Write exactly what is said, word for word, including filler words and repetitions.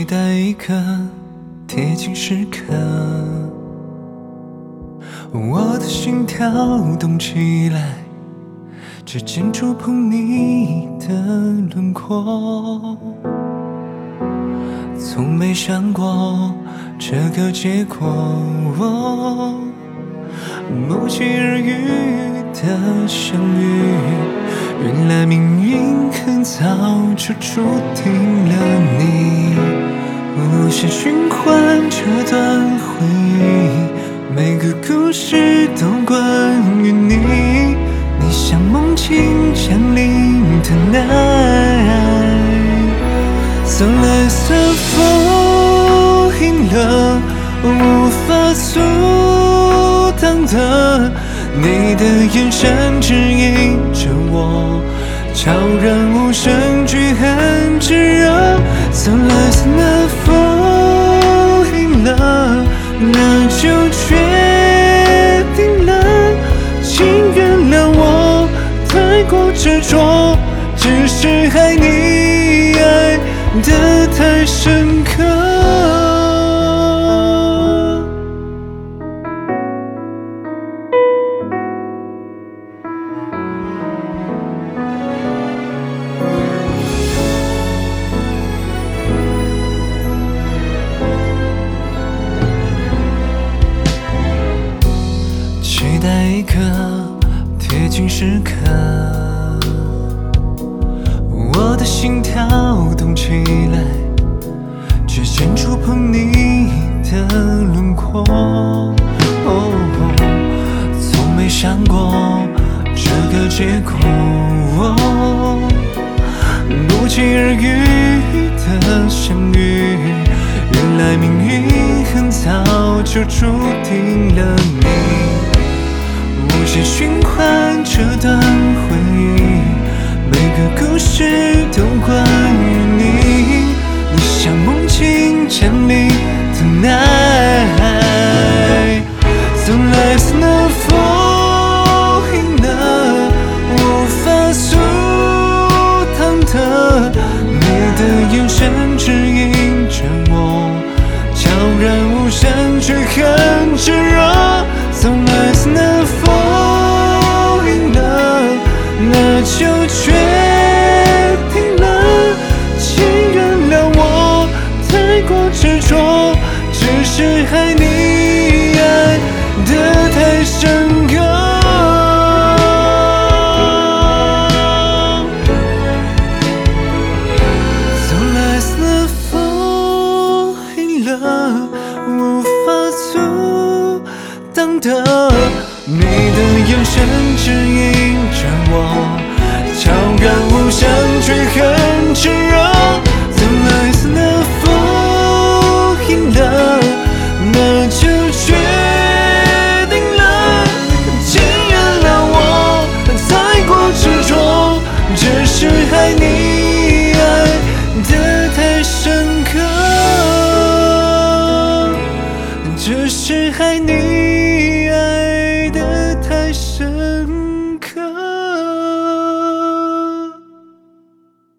期待一个贴近时刻，我的心跳动起来，指尖触碰你的轮廓。从没想过这个结果，不期而遇的相遇，原来命运很早就注定了你。无限循环这段回忆，每个故事都关于你。你像梦境降临的爱，送来色风迎了无法阻挡的，你的眼神指引着我，悄然无声句很炙热。送来那风迎了，那就决定了，请原谅我太过执着，只是爱你爱得太深刻。期待一个贴近时刻，我的心跳动起来，指尖触碰你的轮廓。哦，从没想过这个结果，不期而遇的相遇，原来命运很早就注定了你。无限循环这段回忆，每个故事都关于你。你像梦境降临的爱，送来那风迎了无法阻挡的，你的眼神指引着我，悄然无声却很炙热。送来那风迎了，那就决